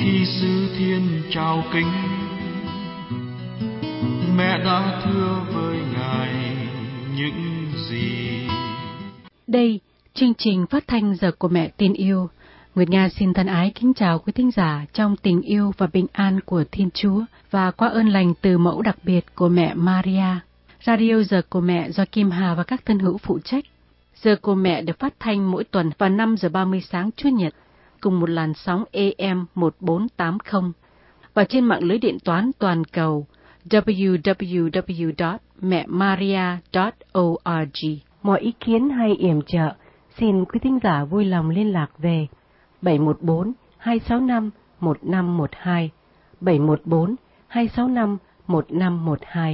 sư thiên chào kính, mẹ đã thưa với ngài những gì. Đây, chương trình phát thanh Giờ của Mẹ Tin Yêu. Nguyệt Nga xin thân ái kính chào quý thính giả trong tình yêu và bình an của Thiên Chúa và qua ơn lành từ mẫu đặc biệt của mẹ Maria. Radio Giờ của Mẹ do Kim Hà và các thân hữu phụ trách. Giờ của Mẹ được phát thanh mỗi tuần vào 5 giờ 30 sáng Chủ nhật, cùng một làn sóng AM 1480 và trên mạng lưới điện toán toàn cầu www.mẹmaria.org. Mọi ý kiến hay yểm trợ, xin quý thính giả vui lòng liên lạc về 714-265-1512, 714-265-1512.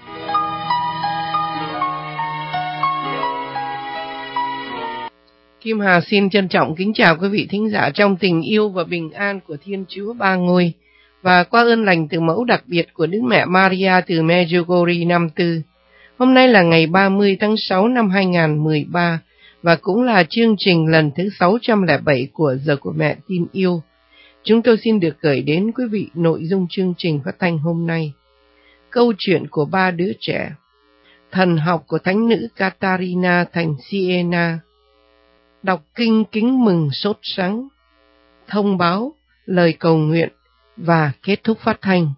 Kim Hà xin trân trọng kính chào quý vị thính giả trong tình yêu và bình an của Thiên Chúa Ba Ngôi và qua ơn lành từ mẫu đặc biệt của Đức Mẹ Maria từ Medjugorje năm Tư. Hôm nay là ngày 30 tháng 6 năm 2013 và cũng là chương trình lần thứ 607 của Giờ của Mẹ Tin Yêu. Chúng tôi xin được gửi đến quý vị nội dung chương trình phát thanh hôm nay. Câu chuyện của ba đứa trẻ, thần học của thánh nữ Catarina thành Siena, đọc kinh kính mừng sốt sắng, thông báo, lời cầu nguyện và kết thúc phát thanh.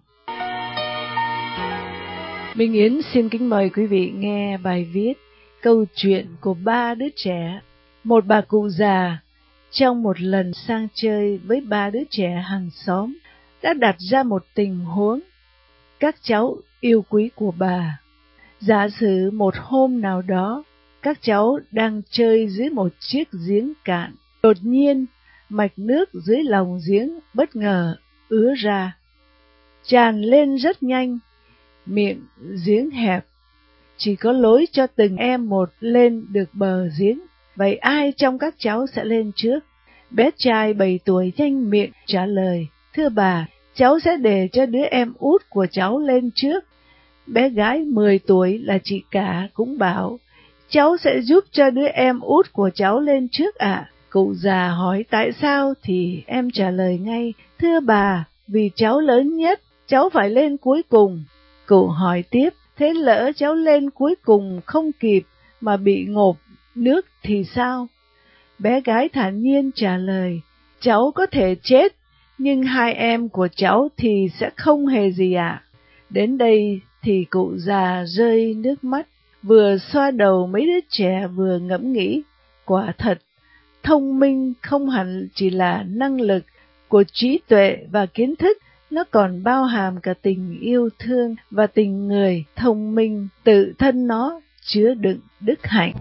Minh Yến xin kính mời quý vị nghe bài viết Câu chuyện của ba đứa trẻ. Một bà cụ già trong một lần sang chơi với ba đứa trẻ hàng xóm đã đặt ra một tình huống. Các cháu yêu quý của bà, giả sử một hôm nào đó các cháu đang chơi dưới một chiếc giếng cạn. Đột nhiên, mạch nước dưới lòng giếng bất ngờ ứa ra, tràn lên rất nhanh. Miệng giếng hẹp, chỉ có lối cho từng em một lên được bờ giếng. Vậy ai trong các cháu sẽ lên trước? Bé trai 7 tuổi nhanh miệng trả lời, thưa bà, cháu sẽ để cho đứa em út của cháu lên trước. Bé gái 10 tuổi là chị cả cũng bảo, cháu sẽ giúp cho đứa em út của cháu lên trước ạ. Cụ già hỏi tại sao thì em trả lời ngay, thưa bà, vì cháu lớn nhất, cháu phải lên cuối cùng. Cụ hỏi tiếp, thế lỡ cháu lên cuối cùng không kịp mà bị ngộp nước thì sao? Bé gái thản nhiên trả lời, cháu có thể chết, nhưng hai em của cháu thì sẽ không hề gì ạ. Đến đây thì cụ già rơi nước mắt, vừa xoa đầu mấy đứa trẻ vừa ngẫm nghĩ, quả thật, thông minh không hẳn chỉ là năng lực của trí tuệ và kiến thức, nó còn bao hàm cả tình yêu thương và tình người. Thông minh tự thân nó chứa đựng đức hạnh.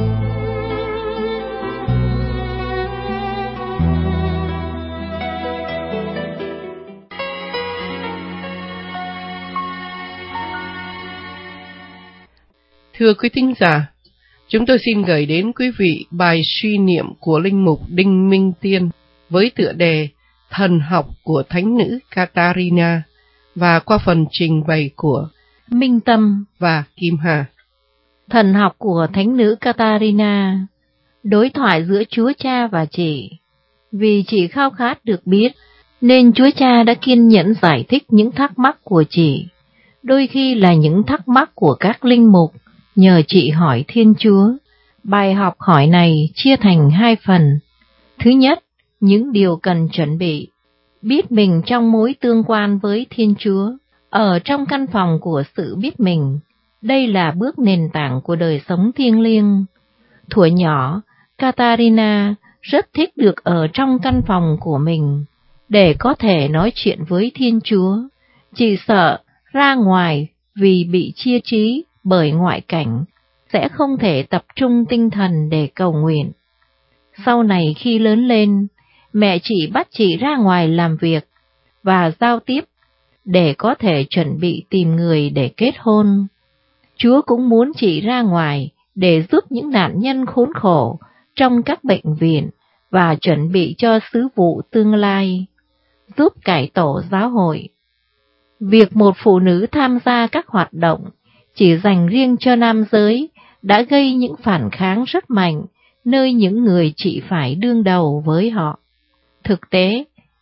Thưa quý thính giả, chúng tôi xin gửi đến quý vị bài suy niệm của Linh mục Đinh Minh Tiên với tựa đề Thần học của Thánh nữ Catarina và qua phần trình bày của Minh Tâm và Kim Hà. Thần học của Thánh nữ Catarina, đối thoại giữa Chúa Cha và chị. Vì chị khao khát được biết, nên Chúa Cha đã kiên nhẫn giải thích những thắc mắc của chị, đôi khi là những thắc mắc của các linh mục, nhờ chị hỏi Thiên Chúa. Bài học hỏi này chia thành 2 phần. Thứ nhất, những điều cần chuẩn bị. Biết mình trong mối tương quan với Thiên Chúa, ở trong căn phòng của sự biết mình. Đây là bước nền tảng của đời sống thiêng liêng. Thuở nhỏ, Catarina rất thích được ở trong căn phòng của mình, để có thể nói chuyện với Thiên Chúa. Chị sợ ra ngoài vì bị chia trí bởi ngoại cảnh, sẽ không thể tập trung tinh thần để cầu nguyện. Sau này khi lớn lên, mẹ chị bắt chị ra ngoài làm việc và giao tiếp để có thể chuẩn bị tìm người để kết hôn. Chúa cũng muốn chị ra ngoài để giúp những nạn nhân khốn khổ trong các bệnh viện và chuẩn bị cho sứ vụ tương lai, giúp cải tổ giáo hội. Việc một phụ nữ tham gia các hoạt động chỉ dành riêng cho nam giới đã gây những phản kháng rất mạnh nơi những người chị phải đương đầu với họ. Thực tế,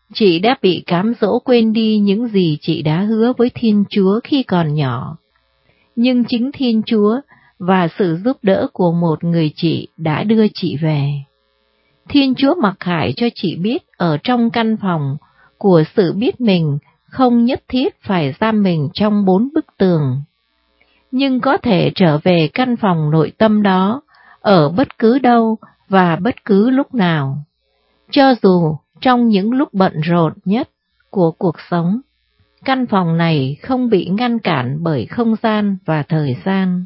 chị đã bị cám dỗ quên đi những gì chị đã hứa với Thiên Chúa khi còn nhỏ. Nhưng chính Thiên Chúa và sự giúp đỡ của một người chị đã đưa chị về. Thiên Chúa mặc khải cho chị biết ở trong căn phòng của sự biết mình không nhất thiết phải giam mình trong 4 bức tường, nhưng có thể trở về căn phòng nội tâm đó ở bất cứ đâu và bất cứ lúc nào, cho dù trong những lúc bận rộn nhất của cuộc sống. Căn phòng này không bị ngăn cản bởi không gian và thời gian.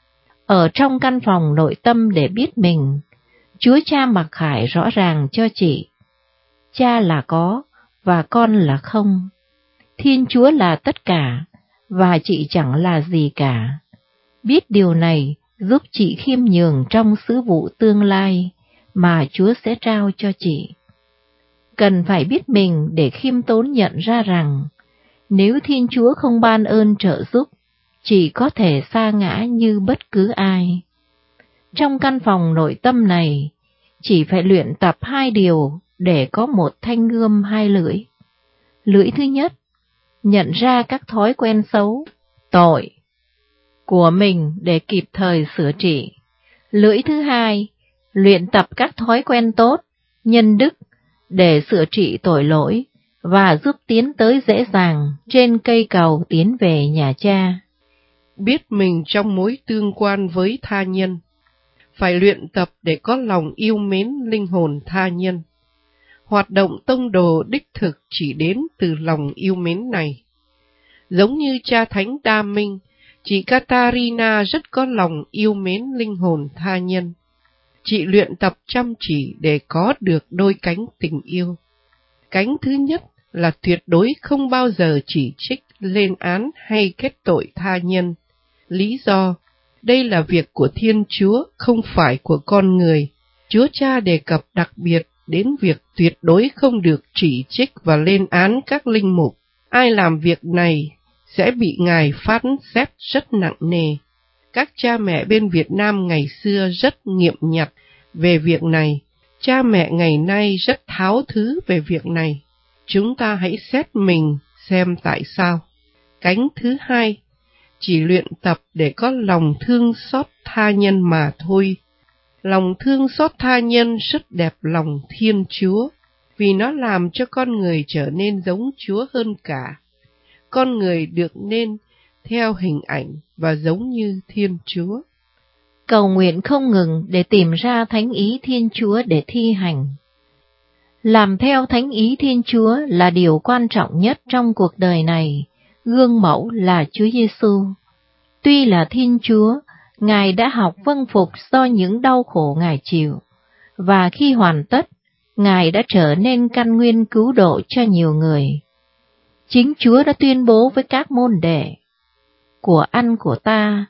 Ở trong căn phòng nội tâm để biết mình, Chúa Cha mặc khải rõ ràng cho chị. Cha là có và con là không. Thiên Chúa là tất cả và chị chẳng là gì cả. Biết điều này giúp chị khiêm nhường trong sứ vụ tương lai mà Chúa sẽ trao cho chị. Cần phải biết mình để khiêm tốn nhận ra rằng nếu Thiên Chúa không ban ơn trợ giúp, chị có thể sa ngã như bất cứ ai. Trong căn phòng nội tâm này, chỉ phải luyện tập 2 điều để có một thanh gươm 2 lưỡi. Lưỡi thứ nhất, nhận ra các thói quen xấu, tội của mình để kịp thời sửa trị. Lưỡi thứ hai, luyện tập các thói quen tốt, nhân đức để sửa trị tội lỗi và giúp tiến tới dễ dàng trên cây cầu tiến về nhà Cha. Biết mình trong mối tương quan với tha nhân, phải luyện tập để có lòng yêu mến linh hồn tha nhân. Hoạt động tông đồ đích thực chỉ đến từ lòng yêu mến này. Giống như cha Thánh Đa Minh, chị Catarina rất có lòng yêu mến linh hồn tha nhân. Chị luyện tập chăm chỉ để có được đôi cánh tình yêu. Cánh thứ nhất là tuyệt đối không bao giờ chỉ trích, lên án hay kết tội tha nhân. Lý do, đây là việc của Thiên Chúa, không phải của con người. Chúa Cha đề cập đặc biệt đến việc tuyệt đối không được chỉ trích và lên án các linh mục. Ai làm việc này sẽ bị Ngài phán xét rất nặng nề. Các cha mẹ bên Việt Nam ngày xưa rất nghiêm nhặt về việc này. Cha mẹ ngày nay rất tháo thứ về việc này. Chúng ta hãy xét mình xem tại sao. Cánh thứ hai, chỉ luyện tập để có lòng thương xót tha nhân mà thôi. Lòng thương xót tha nhân rất đẹp lòng Thiên Chúa, vì nó làm cho con người trở nên giống Chúa hơn cả. Con người được nên theo hình ảnh và giống như Thiên Chúa. Cầu nguyện không ngừng để tìm ra thánh ý Thiên Chúa để thi hành. Làm theo thánh ý Thiên Chúa là điều quan trọng nhất trong cuộc đời này. Gương mẫu là Chúa Giêsu. Tuy là Thiên Chúa, Ngài đã học vâng phục do những đau khổ Ngài chịu, và khi hoàn tất, Ngài đã trở nên căn nguyên cứu độ cho nhiều người. Chính Chúa đã tuyên bố với các môn đệ, của ăn của ta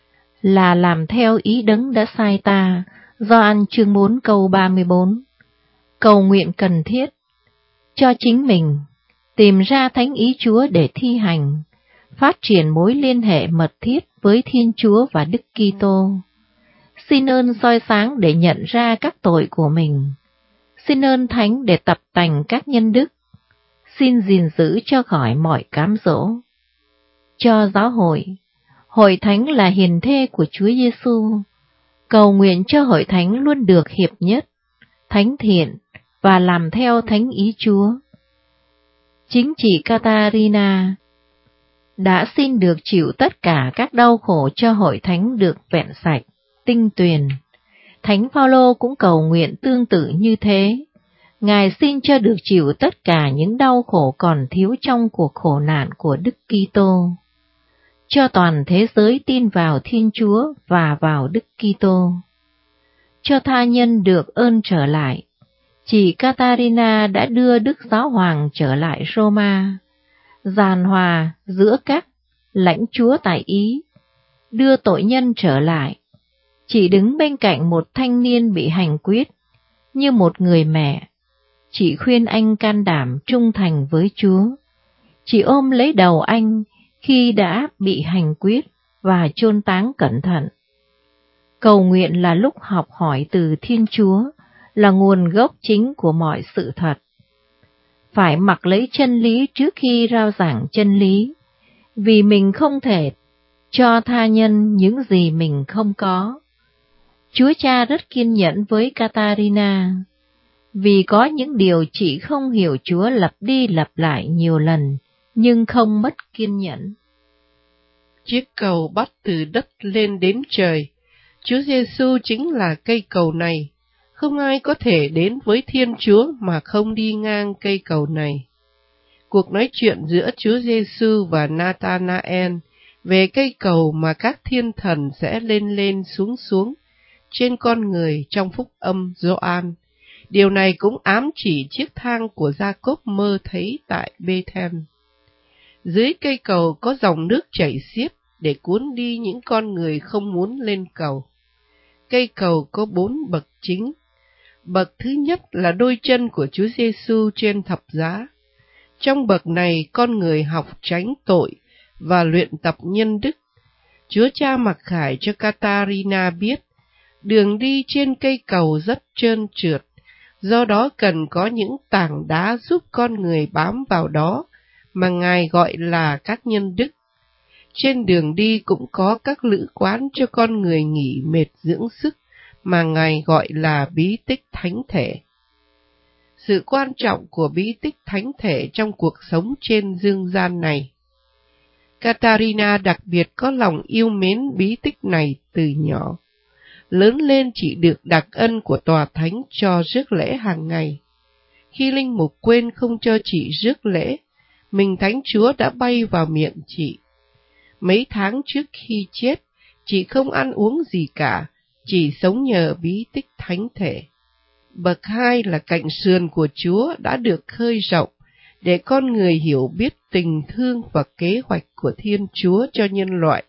là làm theo ý Đấng đã sai ta, Gioan chương 4 câu 34. Cầu nguyện cần thiết cho chính mình, tìm ra thánh ý Chúa để thi hành, phát triển mối liên hệ mật thiết với Thiên Chúa và Đức Kitô. Xin ơn soi sáng để nhận ra các tội của mình. Xin ơn Thánh để tập tành các nhân đức. Xin gìn giữ cho khỏi mọi cám dỗ. Cho giáo hội, hội thánh là hiền thê của Chúa Giêsu. Cầu nguyện cho hội thánh luôn được hiệp nhất, thánh thiện và làm theo thánh ý Chúa. Chính chị Catarina đã xin được chịu tất cả các đau khổ cho hội thánh được vẹn sạch, tinh tuyền. Thánh Phaolô cũng cầu nguyện tương tự như thế. Ngài xin cho được chịu tất cả những đau khổ còn thiếu trong cuộc khổ nạn của Đức Kitô, cho toàn thế giới tin vào Thiên Chúa và vào Đức Kitô, cho tha nhân được ơn trở lại. Chị Catarina đã đưa Đức Giáo Hoàng trở lại Roma, giàn hòa giữa các lãnh chúa tại Ý, đưa tội nhân trở lại. Chị đứng bên cạnh một thanh niên bị hành quyết, như một người mẹ. Chị khuyên anh can đảm trung thành với Chúa. Chị ôm lấy đầu anh khi đã bị hành quyết và chôn táng cẩn thận. Cầu nguyện là lúc học hỏi từ Thiên Chúa, là nguồn gốc chính của mọi sự thật. phải mặc lấy chân lý trước khi rao giảng chân lý, vì mình không thể cho tha nhân những gì mình không có. Chúa Cha rất kiên nhẫn với Catarina, vì có những điều chị không hiểu Chúa lặp đi lặp lại nhiều lần, nhưng không mất kiên nhẫn. Chiếc cầu bắt từ đất lên đến trời. Chúa Giêsu chính là cây cầu này. Không ai có thể đến với Thiên Chúa mà không đi ngang cây cầu này. Cuộc nói chuyện giữa Chúa Giêsu và Nathanael về cây cầu mà các thiên thần sẽ lên lên xuống xuống trên con người trong phúc âm Gioan. Điều này cũng ám chỉ chiếc thang của Gia-cốp mơ thấy tại Bê-then. Dưới cây cầu có dòng nước chảy xiết để cuốn đi những con người không muốn lên cầu. Cây cầu có 4 bậc chính. Bậc thứ nhất là đôi chân của Chúa Giêsu trên thập giá. Trong bậc này, con người học tránh tội và luyện tập nhân đức. Chúa Cha mặc khải cho Catarina biết, đường đi trên cây cầu rất trơn trượt, do đó cần có những tảng đá giúp con người bám vào đó, mà Ngài gọi là các nhân đức. Trên đường đi cũng có các lữ quán cho con người nghỉ mệt dưỡng sức, mà Ngài gọi là bí tích thánh thể. Sự quan trọng của bí tích thánh thể trong cuộc sống trên dương gian này. Catarina đặc biệt có lòng yêu mến bí tích này từ nhỏ. Lớn lên chị được đặc ân của tòa thánh cho rước lễ hàng ngày. Khi linh mục quên không cho chị rước lễ, mình Thánh Chúa đã bay vào miệng chị. Mấy tháng trước khi chết, chị không ăn uống gì cả, chỉ sống nhờ bí tích thánh thể. Bậc 2 là cạnh sườn của Chúa đã được khơi rộng, để con người hiểu biết tình thương và kế hoạch của Thiên Chúa cho nhân loại.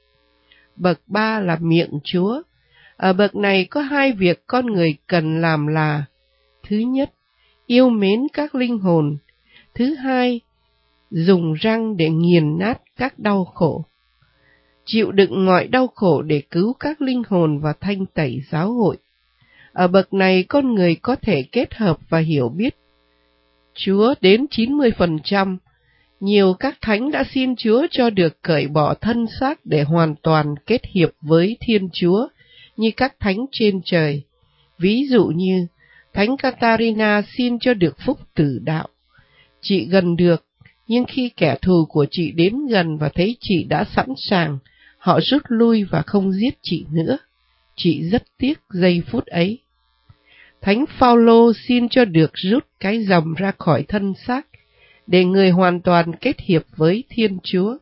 Bậc 3 là miệng Chúa. Ở bậc này có 2 việc con người cần làm là: thứ nhất, yêu mến các linh hồn; thứ hai, dùng răng để nghiền nát các đau khổ. Chịu đựng mọi đau khổ để cứu các linh hồn và thanh tẩy giáo hội. Ở bậc này con người có thể kết hợp và hiểu biết Chúa đến 90%. Nhiều các thánh đã xin Chúa cho được cởi bỏ thân xác để hoàn toàn kết hiệp với Thiên Chúa, như các thánh trên trời. Ví dụ như, Thánh Catarina xin cho được phúc tử đạo. Chị gần được, nhưng khi kẻ thù của chị đến gần và thấy chị đã sẵn sàng, họ rút lui và không giết chị nữa. Chị rất tiếc giây phút ấy. Thánh Phaolô xin cho được rút cái rầm ra khỏi thân xác, để người hoàn toàn kết hiệp với Thiên Chúa.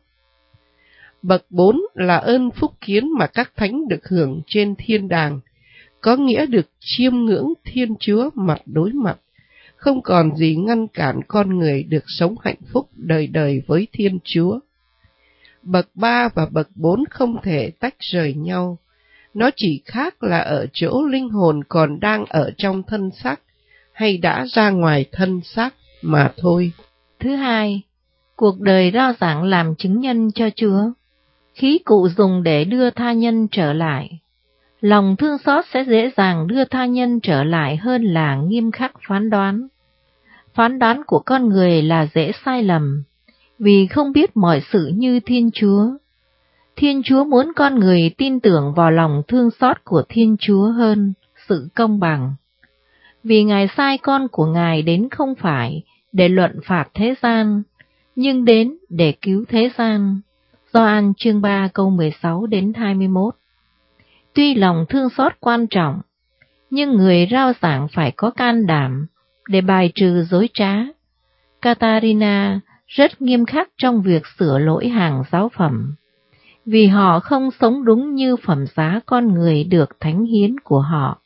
Bậc 4 là ơn phúc kiến mà các thánh được hưởng trên thiên đàng, có nghĩa được chiêm ngưỡng Thiên Chúa mặt đối mặt, không còn gì ngăn cản con người được sống hạnh phúc đời đời với Thiên Chúa. Bậc 3 và bậc 4 không thể tách rời nhau, nó chỉ khác là ở chỗ linh hồn còn đang ở trong thân xác hay đã ra ngoài thân xác mà thôi. Thứ hai, cuộc đời rao giảng làm chứng nhân cho Chúa. Khí cụ dùng để đưa tha nhân trở lại. Lòng thương xót sẽ dễ dàng đưa tha nhân trở lại hơn là nghiêm khắc phán đoán. Phán đoán của con người là dễ sai lầm, vì không biết mọi sự như Thiên Chúa. Thiên Chúa muốn con người tin tưởng vào lòng thương xót của Thiên Chúa hơn sự công bằng. Vì Ngài sai con của Ngài đến không phải để luận phạt thế gian, nhưng đến để cứu thế gian. Gioan chương 3 câu 16 đến 21. Tuy lòng thương xót quan trọng, nhưng người rao giảng phải có can đảm để bài trừ dối trá. Catarina rất nghiêm khắc trong việc sửa lỗi hàng giáo phẩm, vì họ không sống đúng như phẩm giá con người được thánh hiến của họ.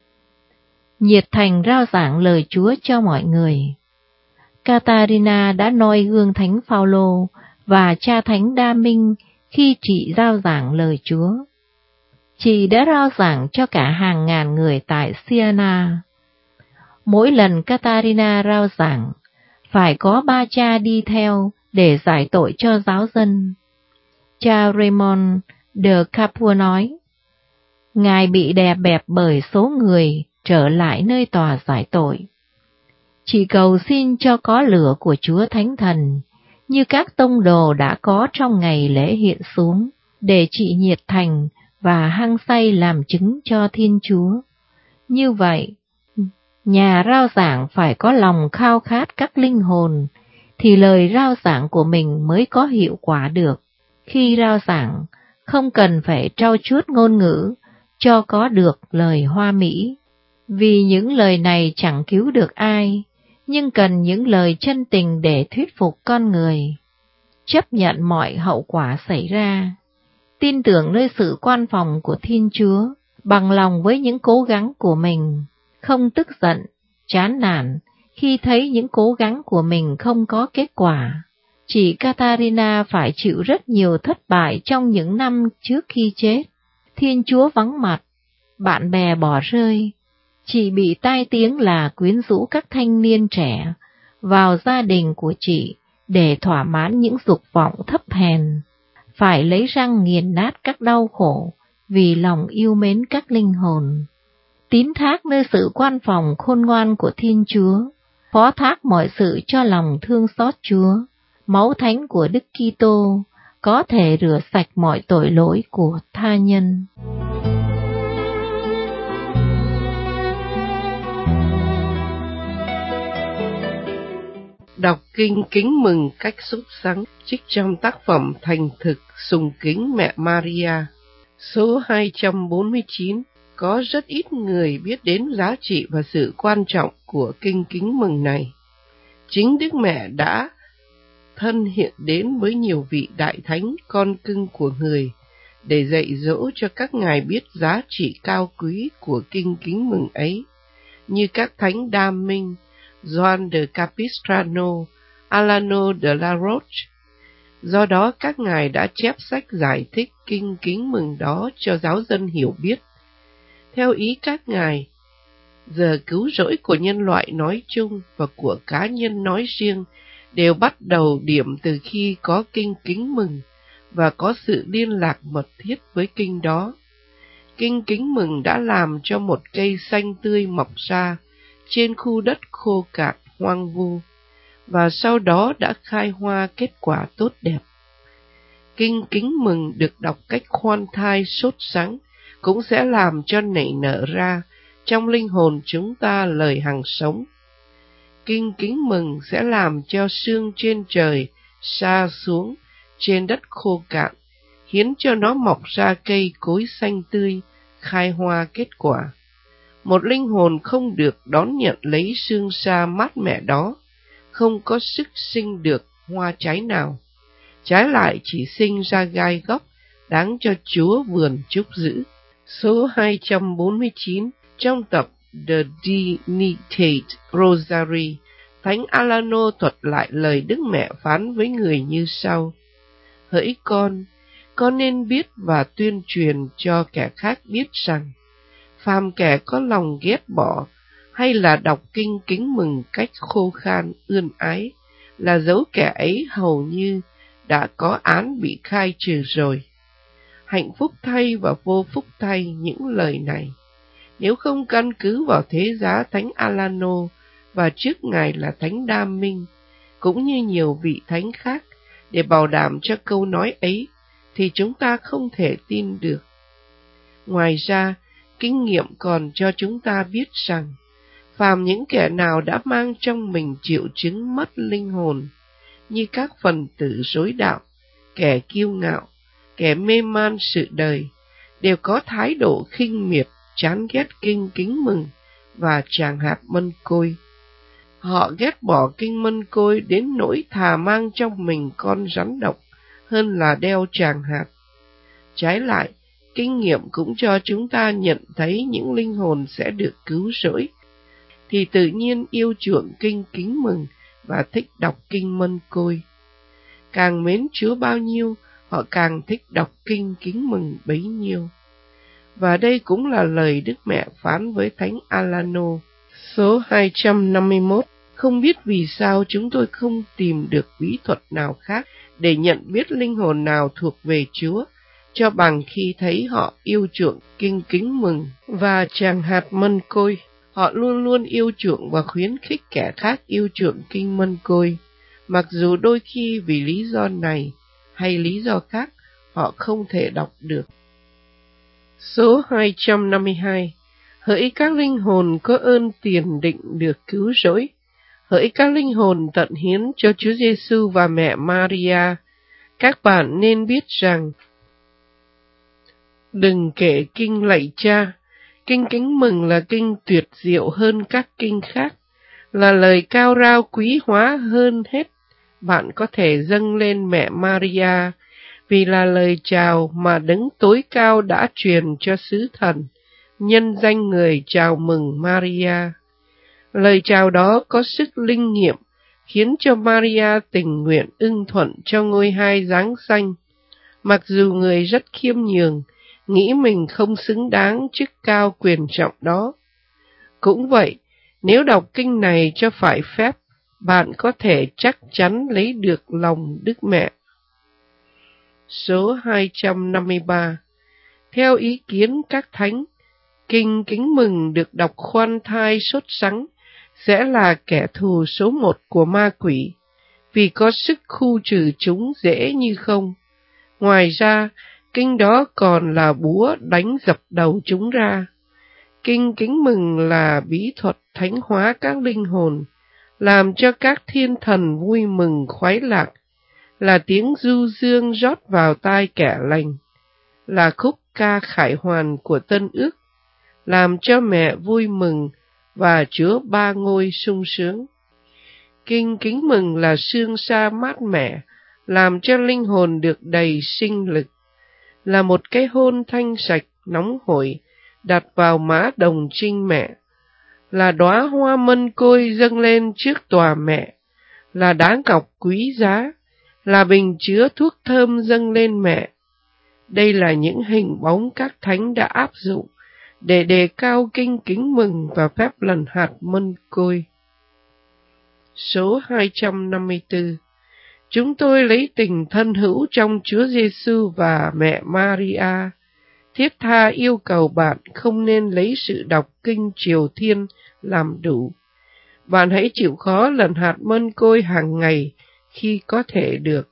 Nhiệt thành rao giảng lời Chúa cho mọi người. Catarina đã noi gương Thánh Phaolô và cha Thánh Đa Minh khi chị rao giảng lời Chúa. Chị đã rao giảng cho cả hàng ngàn người tại Siena. Mỗi lần Catarina rao giảng, phải có 3 cha đi theo để giải tội cho giáo dân. Cha Raymond de Capua nói, Ngài bị đè bẹp bởi số người trở lại nơi tòa giải tội. Chị cầu xin cho có lửa của Chúa Thánh Thần, như các tông đồ đã có trong ngày lễ hiện xuống, để chị nhiệt thành và hăng say làm chứng cho Thiên Chúa. Như vậy, nhà rao giảng phải có lòng khao khát các linh hồn, thì lời rao giảng của mình mới có hiệu quả được. Khi rao giảng, không cần phải trau chuốt ngôn ngữ cho có được lời hoa mỹ, vì những lời này chẳng cứu được ai, nhưng cần những lời chân tình để thuyết phục con người, chấp nhận mọi hậu quả xảy ra, tin tưởng nơi sự quan phòng của Thiên Chúa, bằng lòng với những cố gắng của mình, không tức giận, chán nản khi thấy những cố gắng của mình không có kết quả. Chị Katarina phải chịu rất nhiều thất bại trong những năm trước khi chết. Thiên Chúa vắng mặt, bạn bè bỏ rơi. Chị bị tai tiếng là quyến rũ các thanh niên trẻ vào gia đình của chị để thỏa mãn những dục vọng thấp hèn, phải lấy răng nghiền nát các đau khổ vì lòng yêu mến các linh hồn. Tín thác nơi sự quan phòng khôn ngoan của Thiên Chúa, phó thác mọi sự cho lòng thương xót Chúa. Máu thánh của Đức Kitô có thể rửa sạch mọi tội lỗi của tha nhân. Đọc kinh kính mừng cách sốt sắng, trích trong tác phẩm Thành thực sùng kính mẹ Maria. Số 249. Có rất ít người biết đến giá trị và sự quan trọng của kinh kính mừng này. Chính Đức Mẹ đã thân hiện đến với nhiều vị đại thánh con cưng của người để dạy dỗ cho các ngài biết giá trị cao quý của kinh kính mừng ấy, như các thánh Đam Minh, Gioan de Capistrano, Alano de la Roche. Do đó các ngài đã chép sách giải thích kinh kính mừng đó cho giáo dân hiểu biết. Theo ý các ngài, giờ cứu rỗi của nhân loại nói chung và của cá nhân nói riêng đều bắt đầu điểm từ khi có kinh kính mừng và có sự liên lạc mật thiết với kinh đó. Kinh kính mừng đã làm cho một cây xanh tươi mọc ra trên khu đất khô cạn hoang vu, và sau đó đã khai hoa kết quả tốt đẹp. Kinh kính mừng được đọc cách khoan thai sốt sắng cũng sẽ làm cho nảy nở ra trong linh hồn chúng ta lời hằng sống. Kinh kính mừng sẽ làm cho sương trên trời sa xuống trên đất khô cạn, khiến cho nó mọc ra cây cối xanh tươi, khai hoa kết quả. Một linh hồn không được đón nhận lấy sương sa mát mẻ đó, không có sức sinh được hoa trái nào. Trái lại chỉ sinh ra gai góc, đáng cho Chúa vườn chúc giữ. Số 249 trong tập The Dignitate Rosary, Thánh Alano thuật lại lời Đức Mẹ phán với người như sau: Hỡi con nên biết và tuyên truyền cho kẻ khác biết rằng, phàm kẻ có lòng ghét bỏ hay là đọc kinh kính mừng cách khô khan ươn ái, là dấu kẻ ấy hầu như đã có án bị khai trừ rồi. Hạnh phúc thay và vô phúc thay những lời này, nếu không căn cứ vào thế giá Thánh Alano và trước ngài là Thánh Đam Minh, cũng như nhiều vị thánh khác, để bảo đảm cho câu nói ấy, thì chúng ta không thể tin được. Ngoài ra, kinh nghiệm còn cho chúng ta biết rằng, phàm những kẻ nào đã mang trong mình triệu chứng mất linh hồn, như các phần tử rối đạo, kẻ kiêu ngạo, kẻ mê man sự đời, đều có thái độ khinh miệt, chán ghét kinh kính mừng và tràng hạt mân côi. Họ ghét bỏ kinh mân côi đến nỗi thà mang trong mình con rắn độc hơn là đeo tràng hạt. Trái lại, kinh nghiệm cũng cho chúng ta nhận thấy những linh hồn sẽ được cứu rỗi, thì tự nhiên yêu chuộng kinh kính mừng và thích đọc kinh mân côi. Càng mến Chúa bao nhiêu, họ càng thích đọc kinh kính mừng bấy nhiêu. Và đây cũng là lời Đức Mẹ phán với Thánh Alano. Số 251. Không biết vì sao chúng tôi không tìm được bí thuật nào khác để nhận biết linh hồn nào thuộc về Chúa, cho bằng khi thấy họ yêu chuộng kinh kính mừng và tràng hạt mân côi. Họ luôn luôn yêu chuộng và khuyến khích kẻ khác yêu chuộng kinh Mân Côi, mặc dù đôi khi vì lý do này hay lý do khác họ không thể đọc được. Số 252. Hỡi các linh hồn có ơn tiền định được cứu rỗi, hỡi các linh hồn tận hiến cho Chúa Giêsu và mẹ Maria, các bạn nên biết rằng đừng kể kinh lạy Cha. Kinh Kính Mừng là kinh tuyệt diệu hơn các kinh khác, là lời cao rao quý hóa hơn hết bạn có thể dâng lên mẹ Maria, vì là lời chào mà Đấng tối cao đã truyền cho sứ thần, nhân danh người chào mừng Maria. Lời chào đó có sức linh nghiệm, khiến cho Maria tình nguyện ưng thuận cho ngôi hai giáng sanh, mặc dù người rất khiêm nhường, nghĩ mình không xứng đáng chức cao quyền trọng đó. Cũng vậy, nếu đọc kinh này cho phải phép, bạn có thể chắc chắn lấy được lòng Đức Mẹ. Số 253. Theo ý kiến các thánh, kinh Kính Mừng được đọc khoan thai sốt sắng sẽ là kẻ thù số 1 của ma quỷ, vì có sức khu trừ chúng dễ như không. Ngoài ra, kinh đó còn là búa đánh dập đầu chúng ra. Kinh Kính Mừng là bí thuật thánh hóa các linh hồn, làm cho các thiên thần vui mừng khoái lạc, là tiếng du dương rót vào tai kẻ lành, là khúc ca khải hoàn của tân ước, làm cho mẹ vui mừng và Chúa Ba Ngôi sung sướng. Kinh Kính Mừng là sương sa mát mẻ, làm cho linh hồn được đầy sinh lực, là một cái hôn thanh sạch nóng hổi đặt vào má đồng trinh mẹ, là đóa hoa mân côi dâng lên trước tòa mẹ, là đá ngọc quý giá, là bình chứa thuốc thơm dâng lên mẹ. Đây là những hình bóng các thánh đã áp dụng để đề cao kinh Kính Mừng và phép lần hạt mân côi. Số 254. Chúng tôi lấy tình thân hữu trong Chúa Giêsu và mẹ Maria, thiết tha yêu cầu bạn không nên lấy sự đọc kinh triều thiên làm đủ. Bạn hãy chịu khó lần hạt mân côi hàng ngày khi có thể được.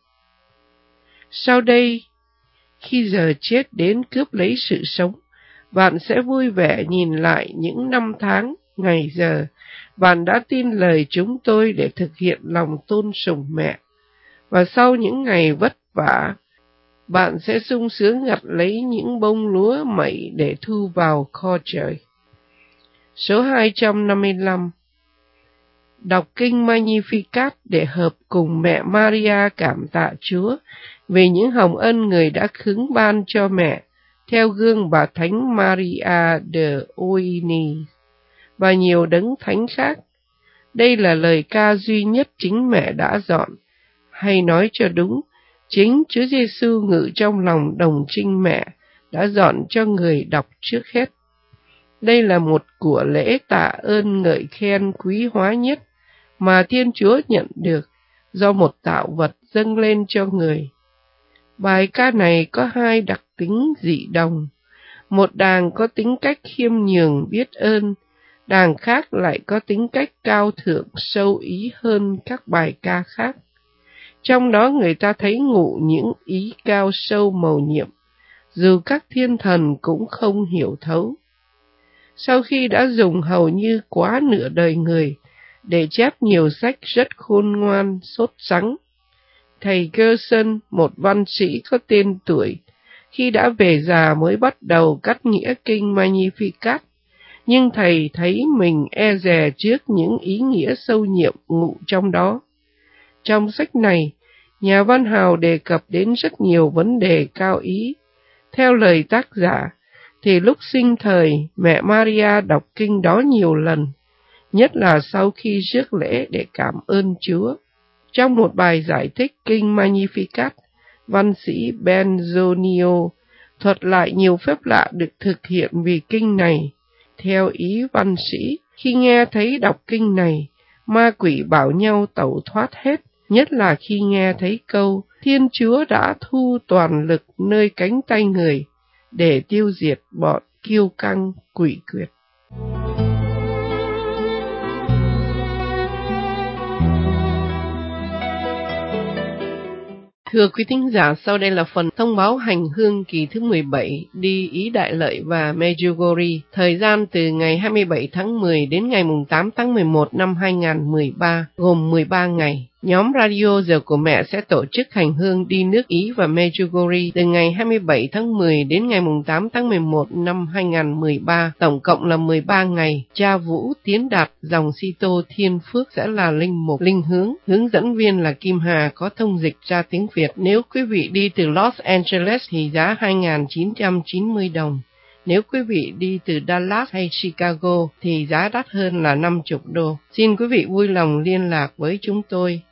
Sau đây, khi giờ chết đến cướp lấy sự sống, bạn sẽ vui vẻ nhìn lại những năm tháng, ngày giờ bạn đã tin lời chúng tôi để thực hiện lòng tôn sùng mẹ. Và sau những ngày vất vả, bạn sẽ sung sướng gặt lấy những bông lúa mẩy để thu vào kho trời. Số 255. Đọc kinh Magnificat để hợp cùng mẹ Maria cảm tạ Chúa về những hồng ân người đã khứng ban cho mẹ, theo gương bà Thánh Maria de Oini và nhiều đấng thánh khác. Đây là lời ca duy nhất chính mẹ đã dọn, hay nói cho đúng, chính Chúa Giêsu ngự trong lòng đồng trinh mẹ đã dọn cho người đọc trước hết. Đây là một của lễ tạ ơn ngợi khen quý hóa nhất mà Thiên Chúa nhận được do một tạo vật dâng lên cho người. Bài ca này có hai đặc tính dị đồng. Một đàng có tính cách khiêm nhường biết ơn, đàng khác lại có tính cách cao thượng sâu ý hơn các bài ca khác. Trong đó người ta thấy ngụ những ý cao sâu mầu nhiệm, dù các thiên thần cũng không hiểu thấu. Sau khi đã dùng hầu như quá nửa đời người để chép nhiều sách rất khôn ngoan, sốt sắng, thầy Gerson, một văn sĩ có tên tuổi, khi đã về già mới bắt đầu cắt nghĩa kinh Magnificat, nhưng thầy thấy mình e dè trước những ý nghĩa sâu nhiệm ngụ trong đó. Trong sách này, nhà văn hào đề cập đến rất nhiều vấn đề cao ý. Theo lời tác giả, thì lúc sinh thời, mẹ Maria đọc kinh đó nhiều lần, nhất là sau khi rước lễ để cảm ơn Chúa. Trong một bài giải thích kinh Magnificat, văn sĩ Benzonio thuật lại nhiều phép lạ được thực hiện vì kinh này. Theo ý văn sĩ, khi nghe thấy đọc kinh này, ma quỷ bảo nhau tẩu thoát hết, nhất là khi nghe thấy câu Thiên Chúa đã thu toàn lực nơi cánh tay người để tiêu diệt bọn kiêu căng quỷ quyệt. Thưa quý thính giả, sau đây là phần thông báo hành hương kỳ thứ 17 đi Ý Đại Lợi và Medjugorje, thời gian từ ngày 27 tháng 10 đến ngày 8 tháng 11 năm 2013, gồm 13 ngày. Nhóm Radio Giờ của Mẹ sẽ tổ chức hành hương đi nước Ý và Medjugorje từ ngày 27 tháng 10 đến ngày 8 tháng 11 năm 2013, tổng cộng là 13 ngày. Cha Vũ Tiến Đạt, dòng Sito Thiên Phước sẽ là linh mục linh hướng dẫn viên là Kim Hà có thông dịch ra tiếng Việt. Nếu quý vị đi từ Los Angeles thì giá 2.990 đồng. Nếu quý vị đi từ Dallas hay Chicago thì giá đắt hơn là 50 đô. Xin quý vị vui lòng liên lạc với chúng tôi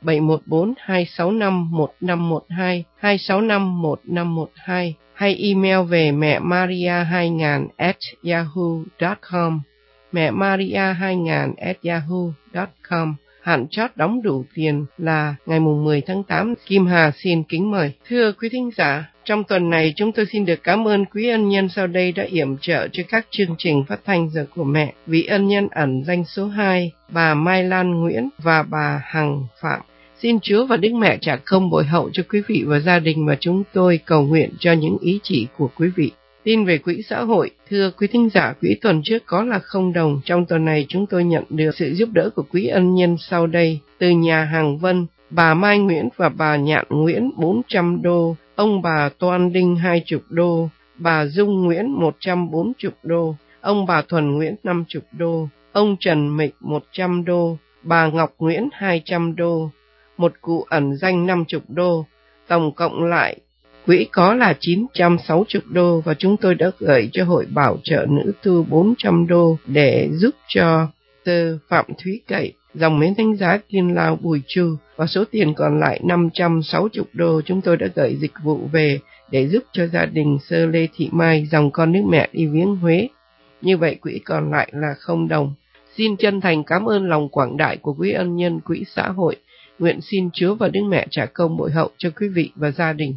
714-265-1512, 265-1512 hay email về mẹmaria2000@yahoo.com, mẹmaria2000@yahoo.com. Hạn chót đóng đủ tiền là ngày 10 tháng 8. Kim Hà xin kính mời. Thưa quý thính giả, trong tuần này chúng tôi xin được cảm ơn quý ân nhân sau đây đã yểm trợ cho các chương trình phát thanh Giờ của Mẹ. Vị ân nhân ẩn danh số 2, bà Mai Lan Nguyễn và bà Hằng Phạm. Xin Chúa và Đức Mẹ trả công bội hậu cho quý vị và gia đình, và chúng tôi cầu nguyện cho những ý chỉ của quý vị. Tin về quỹ xã hội. Thưa quý thính giả, quỹ tuần trước có là 0 đồng. Trong tuần này chúng tôi nhận được sự giúp đỡ của quý ân nhân sau đây. Từ nhà hàng Vân, bà Mai Nguyễn và bà Nhạn Nguyễn 400 đô, ông bà Toan Đinh 20 đô, bà Dung Nguyễn 140 đô, ông bà Thuần Nguyễn 50 đô, ông Trần Mịch 100 đô, bà Ngọc Nguyễn 200 đô, một cụ ẩn danh 50 đô. Tổng cộng lại quỹ có là 960 đô, và chúng tôi đã gửi cho Hội Bảo trợ Nữ Tu 400 đô để giúp cho Tơ Phạm Thúy Cậy, dòng Mến Thánh Giá Kiên Lao Bùi Chu, và số tiền còn lại 560 đô chúng tôi đã gửi dịch vụ về để giúp cho gia đình Sơ Lê Thị Mai, dòng Con Nước Mẹ đi viếng Huế. Như vậy quỹ còn lại là 0 đồng. Xin chân thành cảm ơn lòng quảng đại của quý ân nhân quỹ xã hội. Nguyện xin Chúa và Đức Mẹ trả công bội hậu cho quý vị và gia đình.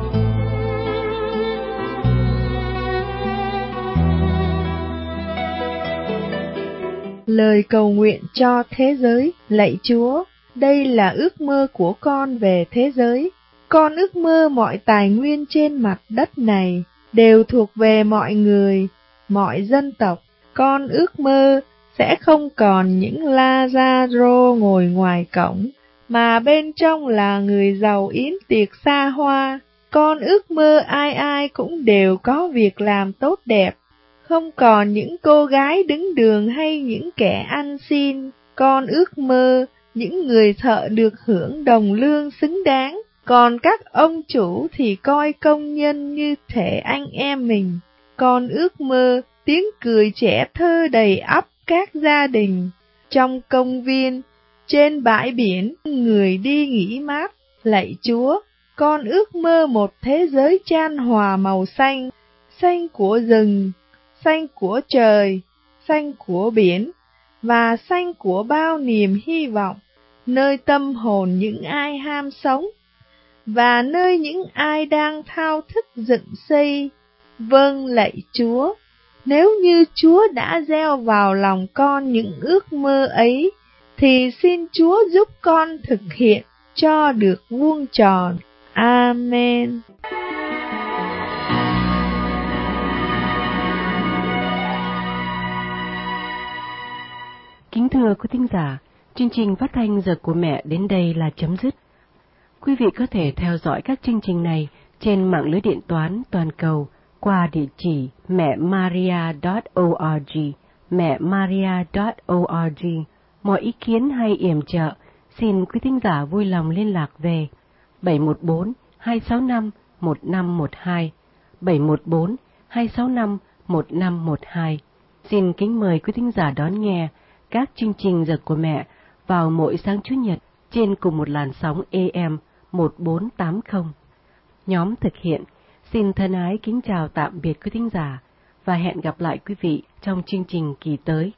Lời cầu nguyện cho thế giới. Lạy Chúa, đây là ước mơ của con về thế giới. Con ước mơ mọi tài nguyên trên mặt đất này đều thuộc về mọi người, mọi dân tộc. Con ước mơ sẽ không còn những Lazaro ngồi ngoài cổng, mà bên trong là người giàu yến tiệc xa hoa. Con ước mơ ai ai cũng đều có việc làm tốt đẹp, không còn những cô gái đứng đường hay những kẻ ăn xin. Con ước mơ những người thợ được hưởng đồng lương xứng đáng, còn các ông chủ thì coi công nhân như thể anh em mình. Con ước mơ tiếng cười trẻ thơ đầy ắp các gia đình, trong công viên, trên bãi biển, người đi nghỉ mát. Lạy Chúa, con ước mơ một thế giới chan hòa màu xanh, xanh của rừng, xanh của trời, xanh của biển, và xanh của bao niềm hy vọng, nơi tâm hồn những ai ham sống, và nơi những ai đang thao thức dựng xây. Vâng, lạy Chúa, nếu như Chúa đã gieo vào lòng con những ước mơ ấy, thì xin Chúa giúp con thực hiện cho được vuông tròn. Amen. Kính thưa quý thính giả, chương trình phát thanh Giờ của Mẹ đến đây là chấm dứt. Quý vị có thể theo dõi các chương trình này trên mạng lưới điện toán toàn cầu qua địa chỉ mẹmaria.org, mẹmaria.org. Mọi ý kiến hay yểm trợ, xin quý thính giả vui lòng liên lạc về 714-265-1512, 714-265-1512. Xin kính mời quý thính giả đón nghe các chương trình Giờ của Mẹ vào mỗi sáng Chủ nhật trên cùng một làn sóng AM 1480. Nhóm thực hiện xin thân ái kính chào tạm biệt quý thính giả và hẹn gặp lại quý vị trong chương trình kỳ tới.